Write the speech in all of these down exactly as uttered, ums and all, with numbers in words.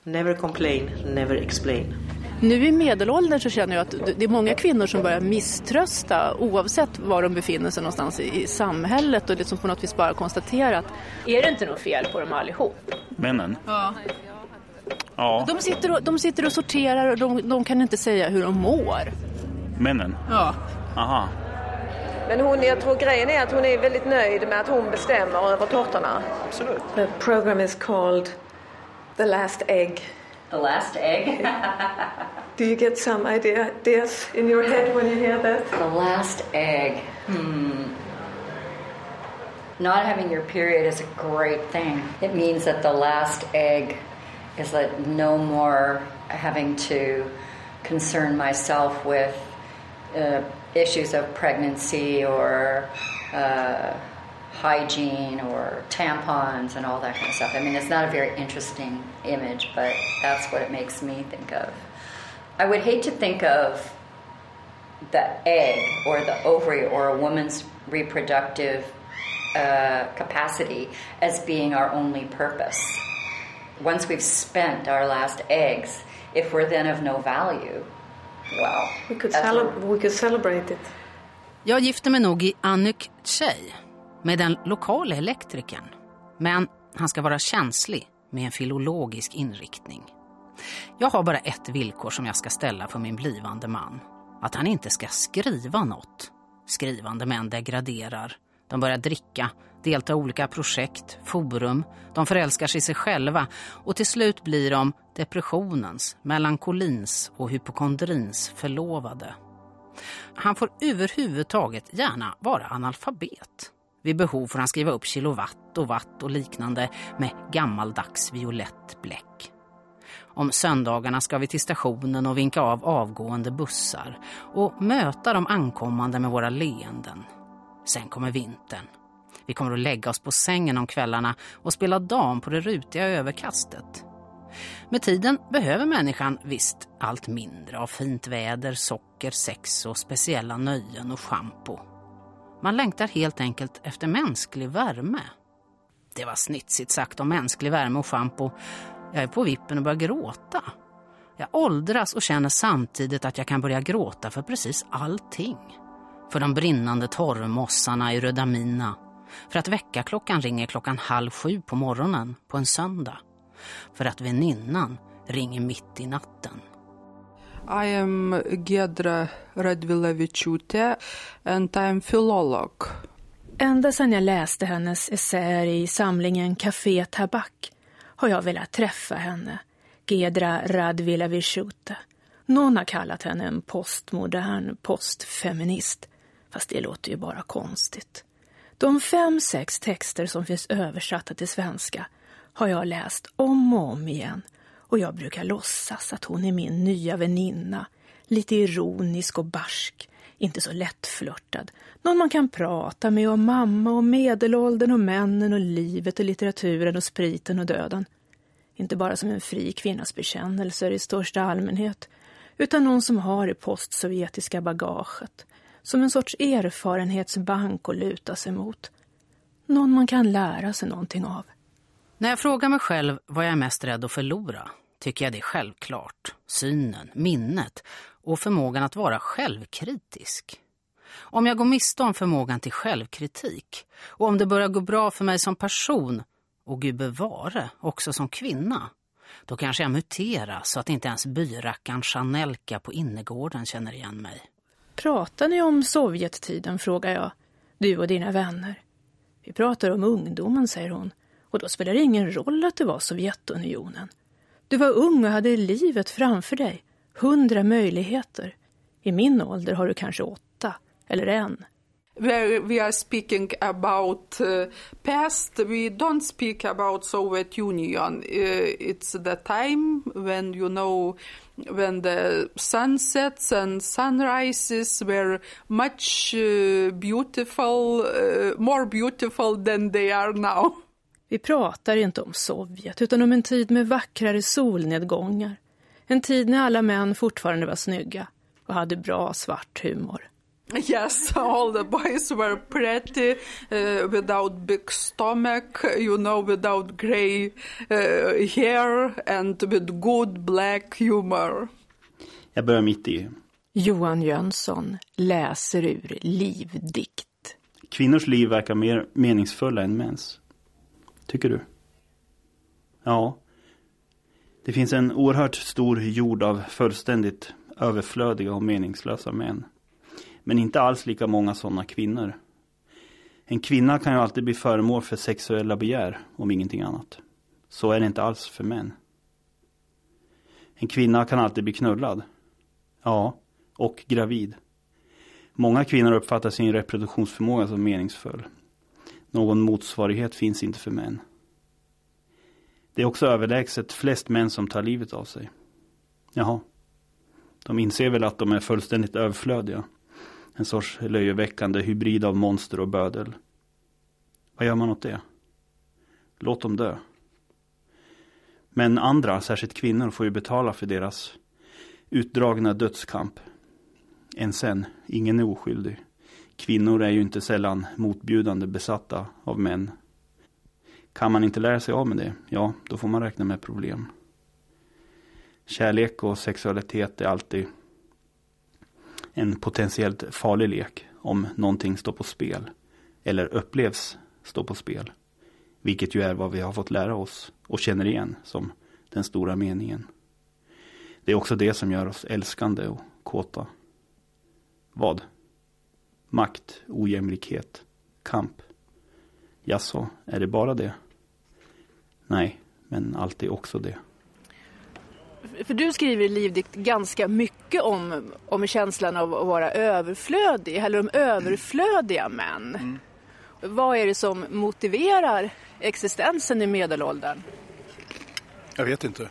Never complain, never explain. Nu i medelåldern så känner jag att det är många kvinnor som börjar misströsta oavsett var de befinner sig någonstans i samhället och det som på något vis bara konstaterat. Är det inte något fel på dem allihop? Männen? Ja. Ja. De sitter och, de sitter och sorterar och de, de kan inte säga hur de mår. Männen? Ja. Aha. Men hon, jag tror grejen är att hon är väldigt nöjd med att hon bestämmer över tårtorna. Absolut. The program is called The Last Egg. The last egg. Do you get some idea, ideas in your head when you hear that? The last egg. Hmm. Not having your period is a great thing. It means that the last egg is that no more having to concern myself with uh, issues of pregnancy or uh, hygiene or tampons and all that kind of stuff. I mean, it's not a very interesting image, but that's what it makes me think of. I would hate to think of the egg or the ovary or a woman's reproductive uh, capacity as being our only purpose. Once we've spent our last eggs, if we're then of no value, well, we could, cele- we could celebrate it. Jag gifte mig nog i Anuk Tjej med den lokala elektrikern. Men han ska vara känslig med en filologisk inriktning. Jag har bara ett villkor som jag ska ställa för min blivande man. Att han inte ska skriva något. Skrivande män degraderar. De börjar dricka, delta i olika projekt, forum. De förälskar sig i sig själva. Och till slut blir de depressionens, melankolins och hypokondrins förlovade. Han får överhuvudtaget gärna vara analfabet. Vid behov får han skriva upp kilowatt och watt och liknande med gammaldags violett bläck. Om söndagarna ska vi till stationen och vinka av avgående bussar och möta de ankommande med våra leenden. Sen kommer vintern. Vi kommer att lägga oss på sängen om kvällarna och spela dam på det rutiga överkastet. Med tiden behöver människan visst allt mindre av fint väder, socker, sex och speciella nöjen och shampoo. Man längtar helt enkelt efter mänsklig värme. Det var snitsigt sagt om mänsklig värme och shampoo. Jag är på vippen och börjar gråta. Jag åldras och känner samtidigt att jag kan börja gråta för precis allting. För de brinnande torrmossarna i Rödamina. För att väckarklockan ringer klockan halv sju på morgonen på en söndag. För att väninnan ringer mitt i natten. I am Giedra Radvilavichute and I'm philolog. Ända sedan jag läste hennes essäer i samlingen Café Tabak har jag velat träffa henne, Giedra Radvilavichute. Någon har kallat henne en postmodern postfeminist, fast det låter ju bara konstigt. De fem, sex texter som finns översatta till svenska har jag läst om och om igen. Och jag brukar låtsas att hon är min nya väninna. Lite ironisk och barsk. Inte så lättflörtad. Någon man kan prata med om mamma och medelåldern och männen och livet och litteraturen och spriten och döden. Inte bara som en fri kvinnas bekännelser i största allmänhet. Utan någon som har det postsovjetiska bagaget. Som en sorts erfarenhetsbank att luta sig mot. Någon man kan lära sig någonting av. När jag frågar mig själv vad jag är mest rädd att förlora tycker jag det är självklart. Synen, minnet och förmågan att vara självkritisk. Om jag går miste om förmågan till självkritik och om det börjar gå bra för mig som person och Gud bevare också som kvinna, då kanske jag muterar så att inte ens byrackan Chanelka på innergården känner igen mig. Pratar ni om Sovjettiden, frågar jag. Du och dina vänner. Vi pratar om ungdomen, säger hon. Och då spelar det ingen roll att det var Sovjetunionen. Du var ung och hade livet framför dig. Hundra möjligheter. I min ålder har du kanske åtta eller en. Where we are speaking about uh, past, we don't speak about Soviet Union. Uh, it's the time when, you know, when the sunsets and sunrises were much uh, beautiful, uh, more beautiful than they are now. Vi pratar inte om Sovjet utan om en tid med vackrare solnedgångar. En tid när alla män fortfarande var snygga och hade bra svart humor. Yes, all the boys were pretty, uh, without big stomach, you know, without grey uh, hair and with good black humor. Jag börjar mitt i. Johan Jönsson läser ur livdikt. Kvinnors liv verkar mer meningsfulla än mäns. Tycker du? Ja. Det finns en oerhört stor jord av fullständigt överflödiga och meningslösa män. Men inte alls lika många sådana kvinnor. En kvinna kan ju alltid bli föremål för sexuella begär, om ingenting annat. Så är det inte alls för män. En kvinna kan alltid bli knullad. Ja, och gravid. Många kvinnor uppfattar sin reproduktionsförmåga som meningsfull. Någon motsvarighet finns inte för män. Det är också överlägset flest män som tar livet av sig. Jaha. De inser väl att de är fullständigt överflödiga. En sorts löjeväckande hybrid av monster och bödel. Vad gör man åt det? Låt dem dö. Men andra, särskilt kvinnor, får ju betala för deras utdragna dödskamp. Än sen, ingen är oskyldig. Kvinnor är ju inte sällan motbjudande besatta av män. Kan man inte lära sig av med det, ja, då får man räkna med problem. Kärlek och sexualitet är alltid en potentiellt farlig lek om någonting står på spel. Eller upplevs stå på spel. Vilket ju är vad vi har fått lära oss och känner igen som den stora meningen. Det är också det som gör oss älskande och kåta. Vad? Makt, ojämlikhet, kamp. Jaså, är det bara det? Nej, men alltid också det. För du skriver i livdikt ganska mycket om, om känslan av att vara överflödig, eller om överflödiga män. Mm. Vad är det som motiverar existensen i medelåldern? Jag vet inte.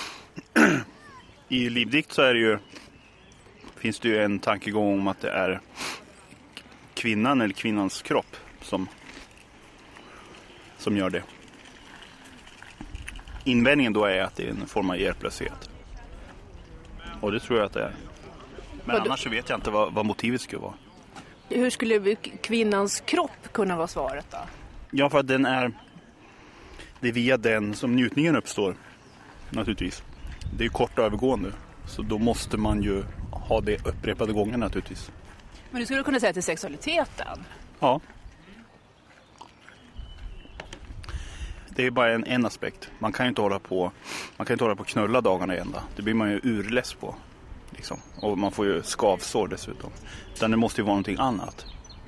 I livdikt så är det ju, finns det ju en tankegång om att det är kvinnan eller kvinnans kropp som, som gör det. Invändningen då är att det är en form av hjälplöshet. Och det tror jag att det är. Men vad annars så vet jag inte vad, vad motivet skulle vara. Hur skulle kvinnans kropp kunna vara svaret då? Ja, för att den är, det är via den som njutningen uppstår. Naturligtvis. Det är ju kort övergående. Så då måste man ju ha det upprepade gånger naturligtvis. Men du skulle kunna säga till sexualiteten? Ja. Det är bara en, en aspekt. Man kan ju inte hålla på man kan inte hålla på och knulla dagarna i ända. Det blir man ju urless på. Liksom. Och man får ju skavsår dessutom. Utan det måste ju vara någonting annat.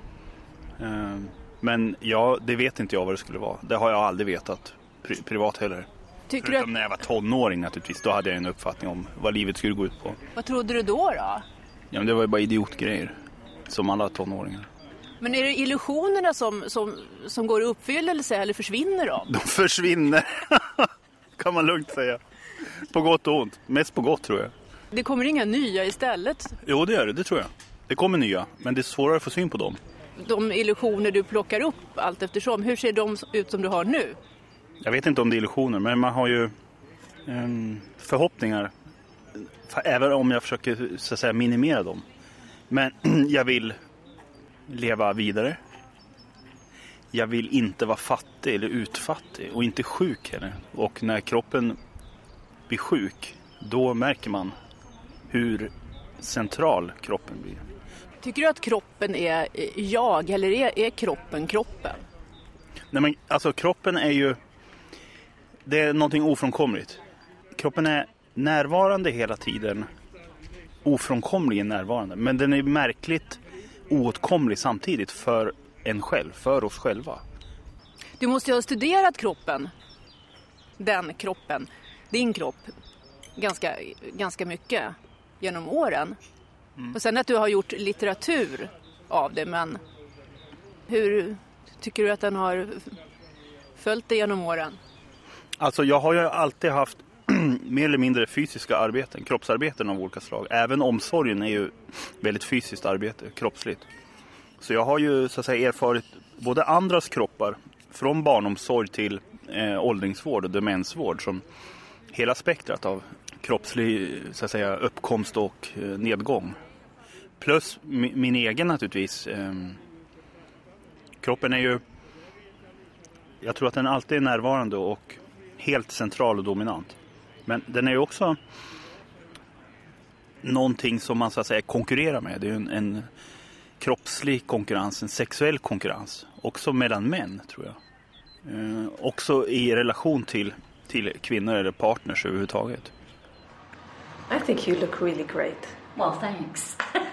Uh, men ja, det vet inte jag vad det skulle vara. Det har jag aldrig vetat pri- privat heller. Tycker Förutom du att... när jag var tonåring naturligtvis. Då hade jag en uppfattning om vad livet skulle gå ut på. Vad trodde du då då? Ja, men det var ju bara idiotgrejer. Som alla tonåringar. Men är det illusionerna som, som, som går i uppfyllelse eller försvinner de? De försvinner. Kan man lugnt säga. På gott och ont. Mest på gott tror jag. Det kommer inga nya istället? Jo, det är det. Det tror jag. Det kommer nya. Men det är svårare att få syn på dem. De illusioner du plockar upp allt eftersom. Hur ser de ut som du har nu? Jag vet inte om det är illusioner. Men man har ju um, förhoppningar. Även om jag försöker så att säga minimera dem. Men jag vill leva vidare. Jag vill inte vara fattig eller utfattig. Och inte sjuk heller. Och när kroppen blir sjuk, då märker man hur central kroppen blir. Tycker du att kroppen är jag eller är, är kroppen kroppen? Nej, men alltså kroppen är ju, det är någonting ofrånkomligt. Kroppen är närvarande hela tiden. Ofrånkomligen närvarande. Men den är märkligt oåtkomlig samtidigt för en själv, för oss själva. Du måste ju ha studerat kroppen. Den kroppen. Din kropp. Ganska, ganska mycket genom åren. Mm. Och sen att du har gjort litteratur av det. Men hur tycker du att den har följt dig genom åren? Alltså jag har ju alltid haft mer eller mindre fysiska arbeten. Kroppsarbeten av olika slag. Även omsorgen är ju väldigt fysiskt arbete. Kroppsligt. Så jag har ju så att säga erfarit både andras kroppar. Från barnomsorg till eh, åldringsvård och demensvård. Som hela spektrat av kroppslig så att säga, uppkomst och eh, nedgång. plus min, min egen naturligtvis. Um, kroppen är ju, jag tror att den alltid är närvarande och helt central och dominant. Men den är ju också någonting som man så att säga konkurrerar med. Det är en, en kroppslig konkurrens, en sexuell konkurrens. Också mellan män, tror jag. Uh, också i relation till, till kvinnor eller partners överhuvudtaget. I think you look really great. Well, thanks.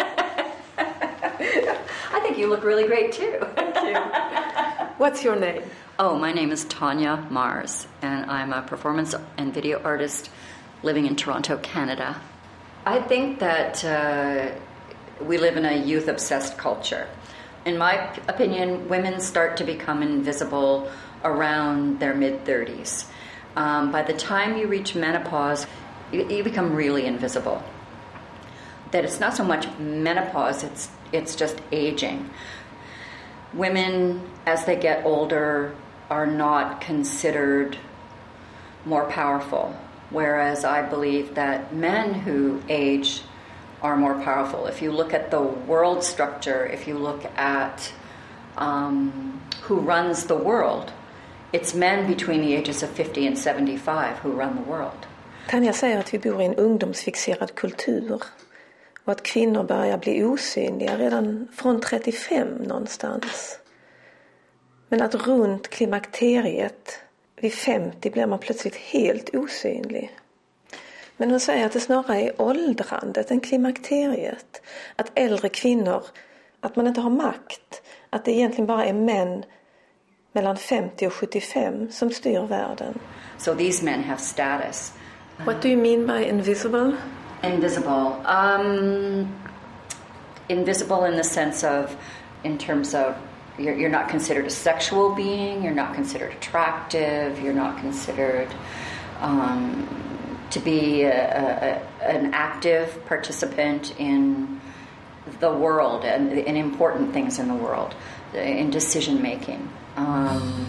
I think you look really great too. Thank you. What's your name? Oh, my name is Tanya Mars, and I'm a performance and video artist living in Toronto, Canada. I think that uh, we live in a youth-obsessed culture. In my opinion, women start to become invisible around their mid-thirties. Um, by the time you reach menopause, you, you become really invisible. That it's not so much menopause, it's it's just aging. Women, as they get older, are not considered more powerful, whereas I believe that men who age are more powerful. If you look at the world structure, if you look at um, who runs the world, it's men between the ages of fifty and seventy-five who run the world. Tanja säger att vi bor i en ungdomsfixerad kultur och att kvinnor börjar bli osynliga redan från trettiofem någonstans. Men att runt klimakteriet vid femtio blir man plötsligt helt osynlig. Men hon säger att det snarare är åldrandet än klimakteriet. Att äldre kvinnor, att man inte har makt. Att det egentligen bara är män mellan femtio och sjuttiofem som styr världen. So these men have status. What do you mean by invisible? Invisible. Um, invisible in the sense of, in terms of, you're, you're not considered a sexual being, you're not considered attractive, you're not considered um, to be a, a, an active participant in the world and in important things in the world, in decision making. Um,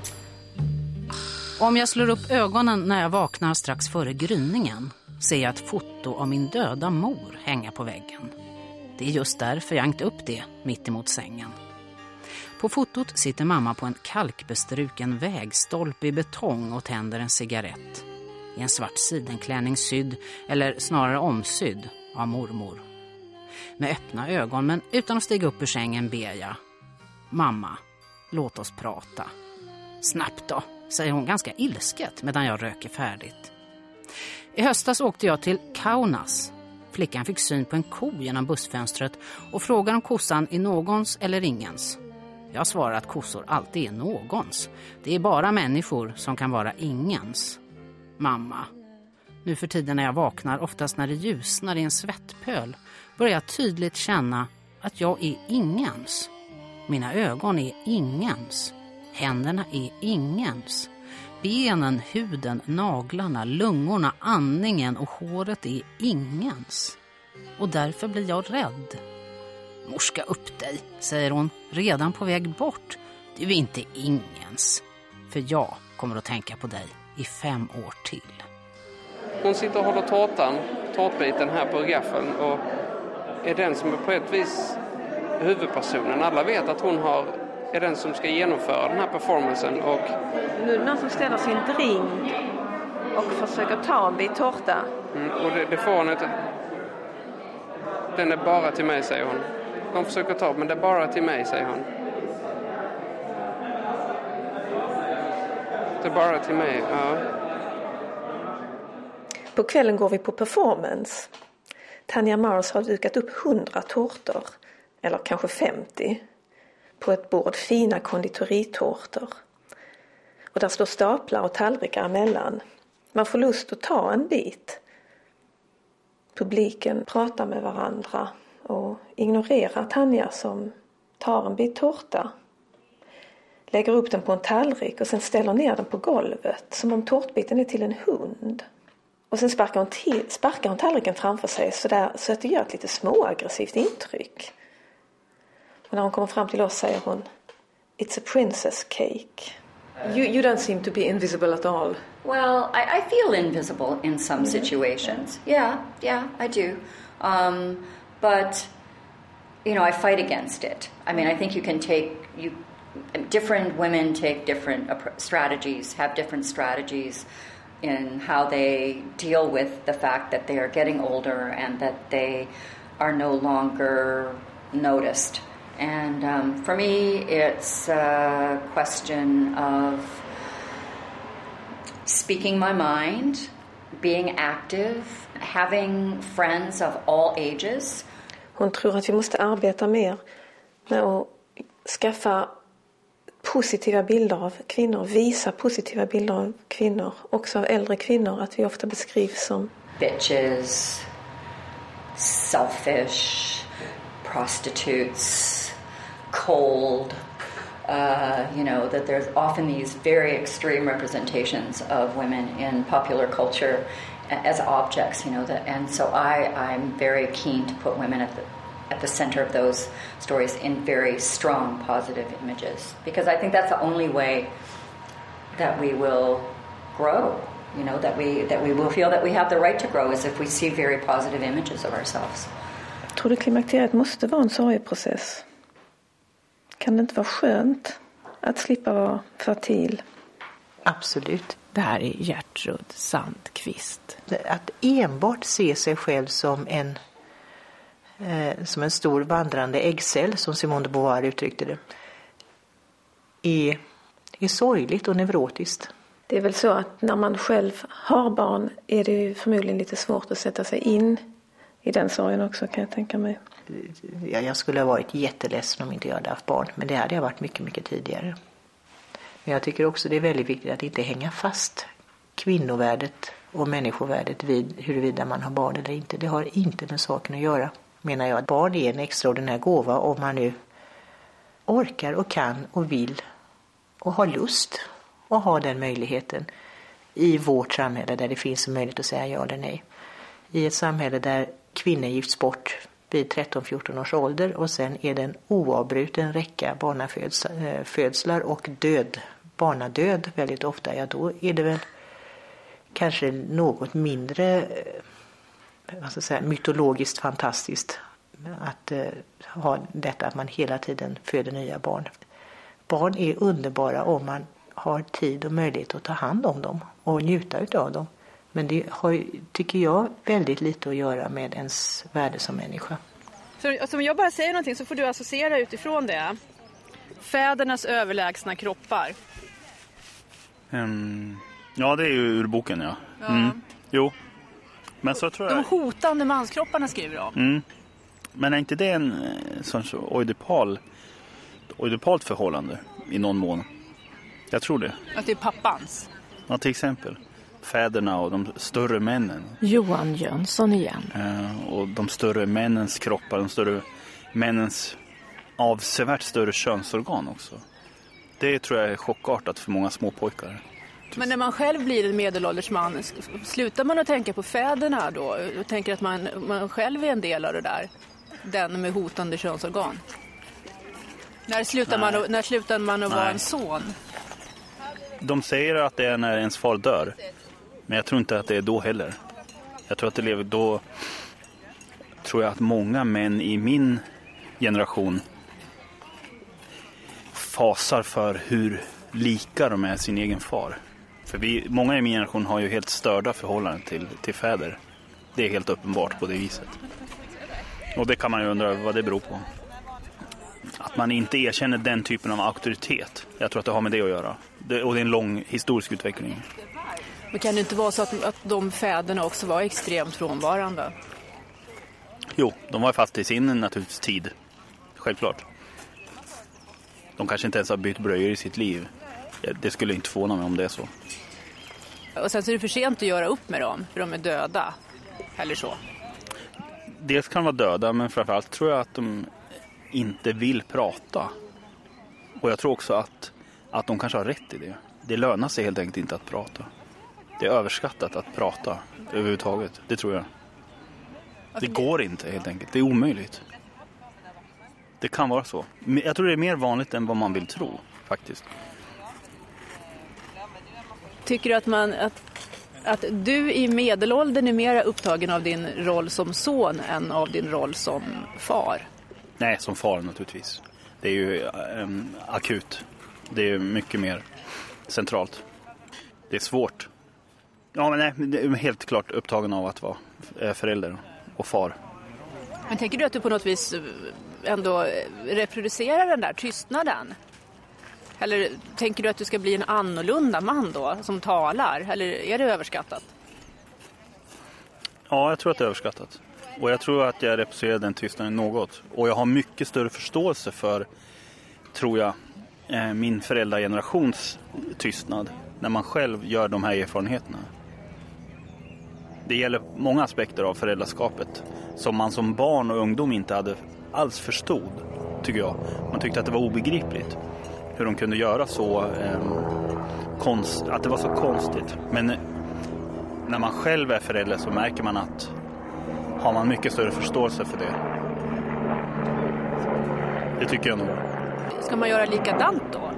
Om jag slår upp ögonen när jag vaknar strax före gryningen ser jag ett foto av min döda mor hänga på väggen. Det är just därför jag hängt upp det mitt emot sängen. På fotot sitter mamma på en kalkbestruken vägstolpe i betong och tänder en cigarett. I en svart sidenklänning sydd, eller snarare omsydd, av mormor. Med öppna ögon men utan att stiga upp ur sängen ber jag: Mamma, låt oss prata. Snabbt då, säger hon ganska ilsket medan jag röker färdigt. I höstas åkte jag till Kaunas. Flickan fick syn på en ko genom bussfönstret och frågar om kossan är någons eller ingens. Jag svarar att kossor alltid är någons. Det är bara människor som kan vara ingens. Mamma, nu för tiden när jag vaknar, oftast när det ljusnar i en svettpöl, börjar jag tydligt känna att jag är ingens. Mina ögon är ingens. Händerna är ingens. Benen, huden, naglarna, lungorna, andningen och håret är ingens. Och därför blir jag rädd. Morska upp dig, säger hon, redan på väg bort. Du är inte ingens. För jag kommer att tänka på dig i fem år till. Hon sitter och håller tårtan, tårtbiten här på gaffeln och är den som är på ett vis huvudpersonen. Alla vet att hon har, är den som ska genomföra den här performancen. Och Nu är det någon som ställer sin drink och försöker ta en bit tårta. Mm, och det, det får hon inte. Den är bara till mig, säger hon. De försöker ta, men det är bara till mig, säger hon. Det är bara till mig, ja. På kvällen går vi på performance. Tanja Mars har dukat upp hundra tårtor, eller kanske femtio, på ett bord fina konditoritårtor. Och där står staplar och tallrikar emellan. Man får lust att ta en bit. Publiken pratar med varandra och ignorerar Tanja som tar en bit tårta. Lägger upp den på en tallrik och sen ställer ner den på golvet som om tårtbiten är till en hund. Och sen sparkar hon, till, sparkar hon tallriken framför sig så, där, så att det gör ett lite småaggressivt intryck. Och när hon kommer fram till oss säger hon: It's a princess cake. You, you don't seem to be invisible at all. Well, I, I feel invisible in some situations. Yeah, yeah, I do. Um, but you know, I fight against it. I mean, I think you can take you different women take different strategies, have different strategies in how they deal with the fact that they are getting older and that they are no longer noticed. And um, for me, it's a question of speaking my mind, being active, having friends of all ages. Hon tror att vi måste arbeta mer med att skaffa positiva bilder av kvinnor, visa positiva bilder av kvinnor, också av äldre kvinnor, att vi ofta beskrivs som bitches, selfish, prostitutes, cold. Uh, you know, that there's often these very extreme representations of women in popular culture as objects, you know, that, and so I, I'm very keen to put women at the at the center of those stories in very strong positive images, because I think that's the only way that we will grow, you know, that we that we will feel that we have the right to grow is if we see very positive images of ourselves. Tror du klimakteriet måste vara en sorgeprocess? Kan det inte vara skönt att slippa vara fertil? Absolut. Det här är Gertrud Sandqvist. Att enbart se sig själv som en eh, som en stor vandrande äggcell, som Simone de Beauvoir uttryckte det, är, är sorgligt och neurotiskt. Det är väl så att när man själv har barn är det ju förmodligen lite svårt att sätta sig in i den sorgen också, kan jag tänka mig. Ja, jag skulle ha varit jätteledsen om inte jag hade haft barn, men det hade jag varit mycket, mycket tidigare. Men jag tycker också det är väldigt viktigt att inte hänga fast kvinnovärdet och människovärdet vid huruvida man har barn eller inte. Det har inte med saken att göra, menar jag. Barn är en extraordinär gåva om man nu orkar och kan och vill och har lust och har den möjligheten i vårt samhälle där det finns en möjlighet att säga ja eller nej. I ett samhälle där kvinnor gifts bort vid tretton fjorton års ålder och sen är det en oavbruten räcka barnafödslar och död, barnadöd väldigt ofta, ja då är det väl kanske något mindre vad ska jag säga, mytologiskt fantastiskt att eh, ha detta att man hela tiden föder nya barn. Barn är underbara om man har tid och möjlighet att ta hand om dem och njuta utav dem. Men det har, tycker jag, väldigt lite att göra med ens värde som människa. Så alltså, om jag bara säger någonting så får du associera utifrån det. Fädernas överlägsna kroppar. Um, ja, det är ju ur boken, ja. ja. Mm. Jo. Men så tror jag... De hotande manskropparna skriver de. Mm. Men är inte det en sån oidipal, oidipalt förhållande i någon mån? Jag tror det. Att det är pappans? Ja, till exempel. Fäderna och de större männen. Johan Jönsson igen. Eh, och de större männens kroppar, de större männens avsevärt större könsorgan också. Det tror jag är chockartat för många små pojkar. Men när man själv blir en medelålders man, slutar man att tänka på fäderna då? Och tänker att man, man själv är en del av det där? Den med hotande könsorgan. När slutar, man, när slutar man att Nej. vara en son? De säger att det är när ens far dör. Men jag tror inte att det är då heller. Jag tror att det lever då. Tror jag att många män i min generation fasar för hur lika de är sin egen far. För vi, många i min generation har ju helt störda förhållanden till, till fäder. Det är helt uppenbart på det viset. Och det kan man ju undra vad det beror på. Att man inte erkänner den typen av auktoritet. Jag tror att det har med det att göra. Det, och det är en lång historisk utveckling. Men kan det inte vara så att, att de fäderna också var extremt frånvarande? Jo, de var fast i sin naturligtvis tid. Självklart. De kanske inte ens har bytt blöjor i sitt liv. Det skulle inte förvåna mig om det är så. Och sen så är det för sent att göra upp med dem, för de är döda. Eller så. Dels kan de vara döda, men framförallt tror jag att de inte vill prata. Och jag tror också att, att de kanske har rätt i det. Det lönar sig helt enkelt inte att prata. Det är överskattat att prata överhuvudtaget, det tror jag. Det går inte helt enkelt, det är omöjligt. Det kan vara så. Jag tror det är mer vanligt än vad man vill tro, faktiskt. Tycker du att, man, att, att du i medelåldern är mer upptagen av din roll som son än av din roll som far? Nej, som far naturligtvis. Det är ju um, akut. Det är ju mycket mer centralt. Det är svårt. Ja, men nej, det är helt klart upptagen av att vara förälder och far. Men tänker du att du på något vis ändå reproducerar den där tystnaden? Eller tänker du att du ska bli en annorlunda man då som talar? Eller är det överskattat? Ja, jag tror att det är överskattat. Och jag tror att jag reproducerar den tystnaden något. Och jag har mycket större förståelse för, tror jag, min föräldragenerations tystnad. När man själv gör de här erfarenheterna. Det gäller många aspekter av föräldraskapet som man som barn och ungdom inte hade alls förstod, tycker jag. Man tyckte att det var obegripligt hur de kunde göra så, eh, konst, att det var så konstigt. Men när man själv är förälder så märker man att har man mycket större förståelse för det. Det tycker jag nog. Ska man göra likadant då?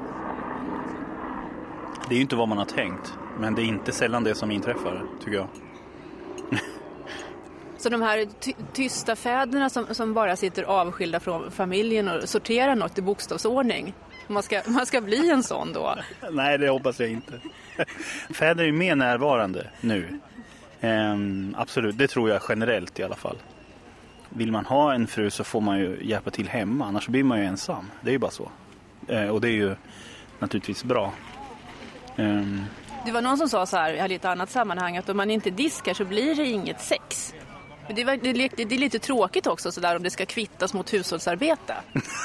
Det är ju inte vad man har tänkt, men det är inte sällan det som inträffar, tycker jag. Så de här ty- tysta fäderna som, som bara sitter avskilda från familjen och sorterar något i bokstavsordning. Man ska, man ska bli en sån då? Nej, det hoppas jag inte. Fäder är ju mer närvarande nu. Ehm, absolut, det tror jag generellt i alla fall. Vill man ha en fru så får man ju hjälpa till hemma, annars blir man ju ensam. Det är ju bara så. Ehm, och det är ju naturligtvis bra. Ehm. Det var någon som sa så här i ett annat sammanhang att om man inte diskar så blir det inget sex. Det är, det är, det är lite tråkigt också så där om det ska kvittas mot hushållsarbete.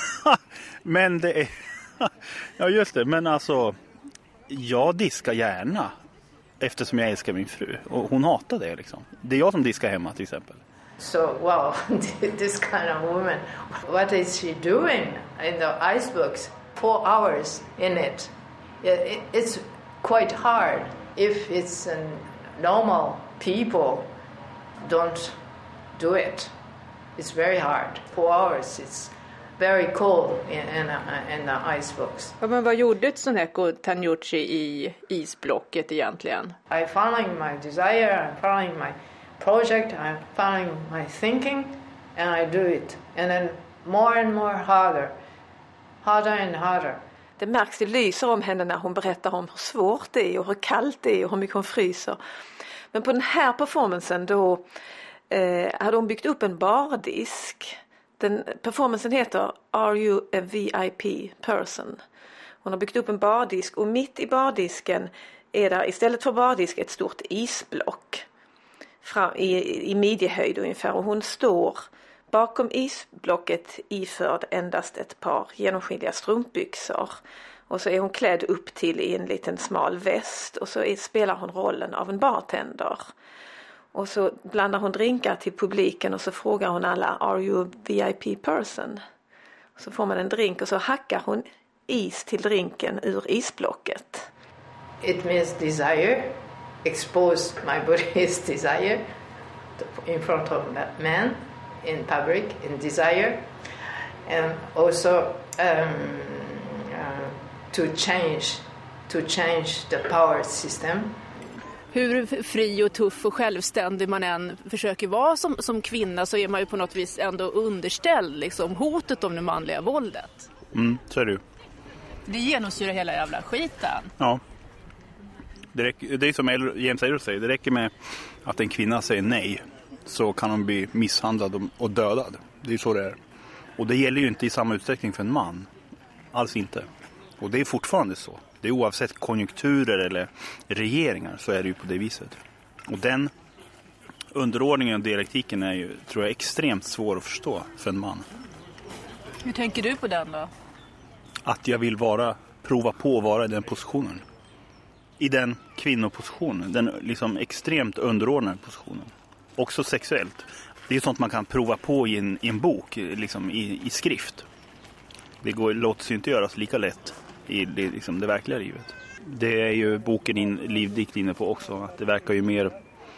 Men det är... Ja, just det. Men alltså, jag diskar gärna eftersom jag älskar min fru. Och hon hatar det liksom. Det är jag som diskar hemma till exempel. So, wow, this kind of woman, what is she doing in the icebooks? Four hours in it. It's quite hard if it's a normal people don't do it. It's very hard. Four hours, it's very cold in, in, in the icebooks. Ja, men vad gjorde Tsuneko Taniguchi i isblocket egentligen? I'm following my desire, I'm following my project, I'm following my thinking, and I do it. And then more and more harder, harder and harder. Det märks, det lyser om henne när hon berättar om hur svårt det är och hur kallt det är och hur mycket hon fryser. Men på den här performancen då eh, hade hon byggt upp en bardisk. Den performancen heter Are You a V I P Person? Hon har byggt upp en bardisk och mitt i bardisken är där istället för bardisk ett stort isblock fram, i, i midjehöjd ungefär. Och hon står bakom isblocket iförd endast ett par genomskinliga strumpbyxor. Och så är hon klädd upp till i en liten smal väst. Och så är, spelar hon rollen av en bartender. Och så blandar hon drinkar till publiken och så frågar hon alla Are you a V I P person? Så får man en drink och så hackar hon is till drinken ur isblocket. It means desire. Expose my body's desire in front of men. In public, in desire, and also um, uh, to change, to change the power system. Hur fri och tuff och självständig man än försöker vara som, som kvinna så är man ju på något vis ändå underställd liksom, hotet om det manliga våldet. Mm, så är det ju. Det genomsyrar hela jävla skiten. Ja. Det, räcker, det är som James Ayers säger, det räcker med att en kvinna säger nej. Så kan hon bli misshandlad och dödad. Det är ju så det är. Och det gäller ju inte i samma utsträckning för en man. Alls inte. Och det är fortfarande så. Det är oavsett konjunkturer eller regeringar så är det ju på det viset. Och den underordningen och dialektiken är ju, tror jag, extremt svår att förstå för en man. Hur tänker du på den då? Att jag vill vara, prova på att vara i den positionen. I den kvinnopositionen. Den liksom extremt underordnade positionen. Också sexuellt. Det är ju sånt man kan prova på i en, i en bok, liksom i, i skrift. Det går, låter sig inte göras lika lätt i det, liksom det verkliga livet. Det är ju boken in, Livdikt inne på också. Att det verkar ju mer...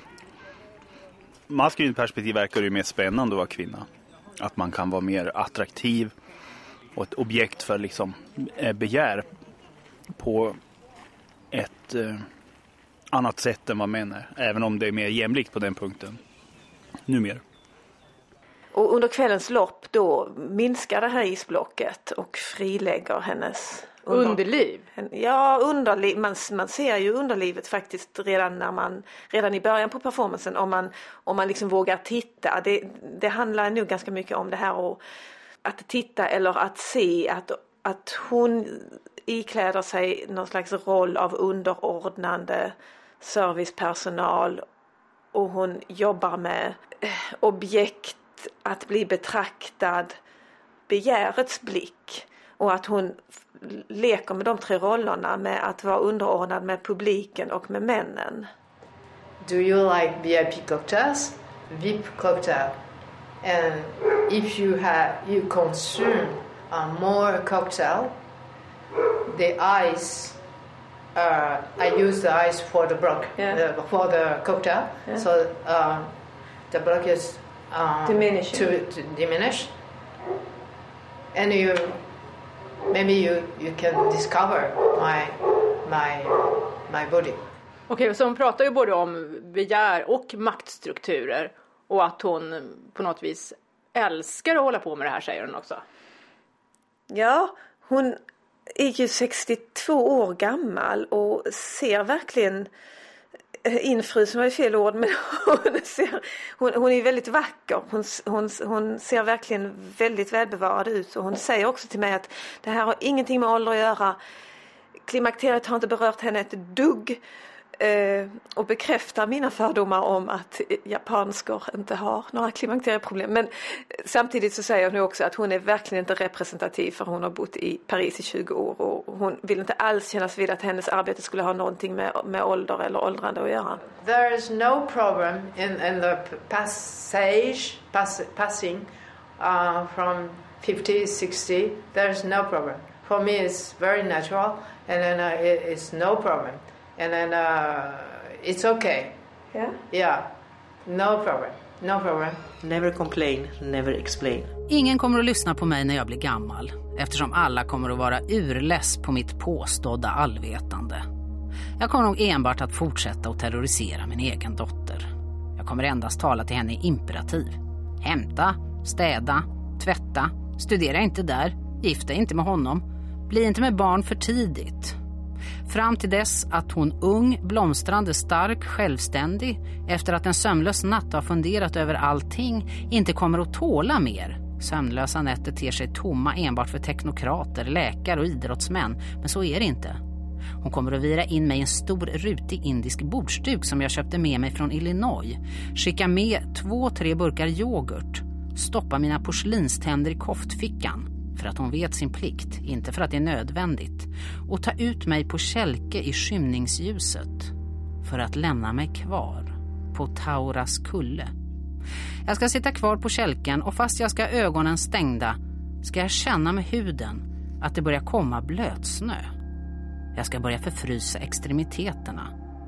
Maskulint perspektiv verkar ju mer spännande att vara kvinna. Att man kan vara mer attraktiv och ett objekt för liksom begär på ett eh, annat sätt än vad män är. Även om det är mer jämlikt på den punkten. Numera. Och under kvällens lopp då minskar det här isblocket och frilägger hennes under, underliv. Ja, underliv. Man, man ser ju underlivet faktiskt redan när man redan i början på performancen om man om man liksom vågar titta. Det, det handlar nog ganska mycket om det här och att titta eller att se att att hon ikläder sig någon slags roll av underordnande servicepersonal och hon jobbar med objekt, att bli betraktad, begärets blick och att hon leker med de tre rollerna med att vara underordnad med publiken och med männen. Do you like V I P cocktails? V I P cocktail. And if you have you consume a more cocktail, the ice uh, I use the ice for the block Yeah. uh, for the cocktail. Yeah. So uh, the block is um, Diminishing. to, to diminish. And you maybe you, you can discover my my my body. Okej, så hon pratar ju både om begär och maktstrukturer och att hon på något vis älskar att hålla på med det här, säger hon också. Ja, hon är ju sextiotvå år gammal och ser verkligen infrusen var ju fel ord, men hon, ser, hon, hon är väldigt vacker. Hon, hon, hon ser verkligen väldigt välbevarad ut och hon säger också till mig att det här har ingenting med ålder att göra. Klimakteriet har inte berört henne ett dugg eh, och bekräftar mina fördomar om att japanskor inte har några klimakterieproblem. Men samtidigt så säger hon nu också att hon är verkligen inte representativ för hon har bott i Paris i tjugo år och hon vill inte alls kännas vid att hennes arbete skulle ha någonting med, med ålder eller åldrande att göra. There is no problem in, in the passage, pass, passing uh, from fifty, sixty. There is no problem. For me, it's very natural, and then uh, it, it's no problem. And then uh, it's okay. Yeah? Yeah, no problem. No problem. Never complain, never explain. Ingen kommer att lyssna på mig när jag blir gammal, eftersom alla kommer att vara urless på mitt påstådda allvetande. Jag kommer nog enbart att fortsätta att terrorisera min egen dotter. Jag kommer endast tala till henne i imperativ. Hämta, städa, tvätta, studera inte där, gifta inte med honom, bli inte med barn för tidigt. Fram till dess att hon ung, blomstrande, stark, självständig, efter att en sömnlös natt har funderat över allting, inte kommer att tåla mer. Sömnlösa nätter ter sig tomma enbart för teknokrater, läkare och idrottsmän, men så är det inte. Hon kommer att vira in mig i en stor rutig indisk bordsduk som jag köpte med mig från Illinois, skicka med två, tre burkar yoghurt, stoppa mina porslinständer i koftfickan, för att hon vet sin plikt, inte för att det är nödvändigt, och ta ut mig på kälke i skymningsljuset för att lämna mig kvar på Tauras kulle. Jag ska sitta kvar på kälken och fast jag ska ha ögonen stängda ska jag känna med huden att det börjar komma blötsnö. Jag ska börja förfrysa extremiteterna.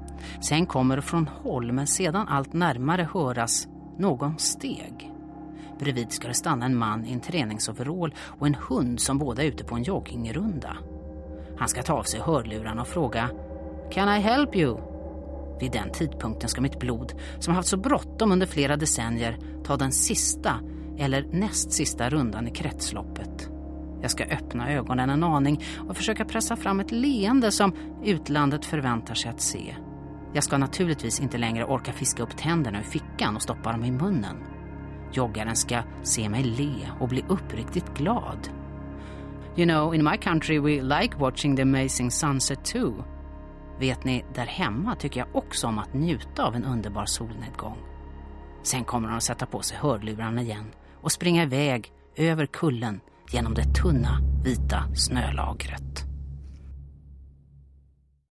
Sen kommer det från håll men sedan allt närmare höras någon steg. Bredvid ska det stanna en man i en träningsoverall och en hund som båda är ute på en joggingrunda. Han ska ta av sig hörlurarna och fråga "Can I help you?" Vid den tidpunkten ska mitt blod, som haft så bråttom under flera decennier, ta den sista eller näst sista rundan i kretsloppet. Jag ska öppna ögonen en aning och försöka pressa fram ett leende som utlandet förväntar sig att se. Jag ska naturligtvis inte längre orka fiska upp tänderna ur fickan och stoppa dem i munnen. Joggaren ska se mig le och bli uppriktigt glad. You know, in my country we like watching the amazing sunset too. Vet ni, där hemma tycker jag också om att njuta av en underbar solnedgång. Sen kommer hon att sätta på sig hörlurarna igen och springa iväg över kullen genom det tunna vita snölagret.